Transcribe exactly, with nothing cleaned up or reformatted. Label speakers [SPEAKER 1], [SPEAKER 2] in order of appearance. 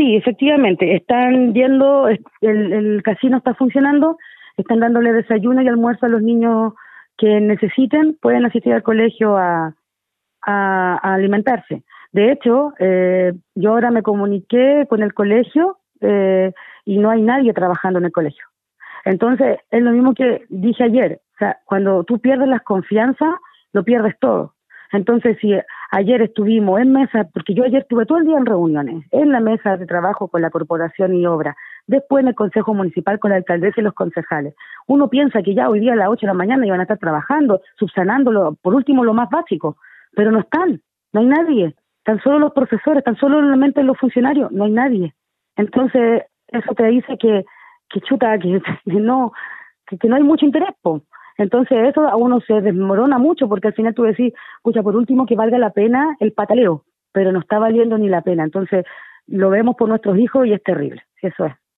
[SPEAKER 1] Sí, efectivamente, están viendo, el, el casino está funcionando, están dándole desayuno y almuerzo a los niños que necesiten, pueden asistir al colegio a, a, a alimentarse. De hecho, eh, yo ahora me comuniqué con el colegio eh, y no hay nadie trabajando en el colegio. Entonces, es lo mismo que dije ayer, o sea, cuando tú pierdes la confianza, lo pierdes todo. Entonces, si ayer estuvimos en mesa, porque yo ayer estuve todo el día en reuniones, en la mesa de trabajo con la corporación y obra, después en el consejo municipal con la alcaldesa y los concejales. Uno piensa que ya hoy día a las ocho de la mañana iban a estar trabajando, subsanándolo, por último lo más básico, pero no están, no hay nadie, tan solo los profesores, tan solo realmente los funcionarios, no hay nadie. Entonces, eso te dice que, que chuta, que, que no, que, que no hay mucho interés, po. Entonces eso a uno se desmorona mucho porque al final tú decís, escucha, por último que valga la pena el pataleo, pero no está valiendo ni la pena. Entonces lo vemos por nuestros hijos y es terrible, eso es.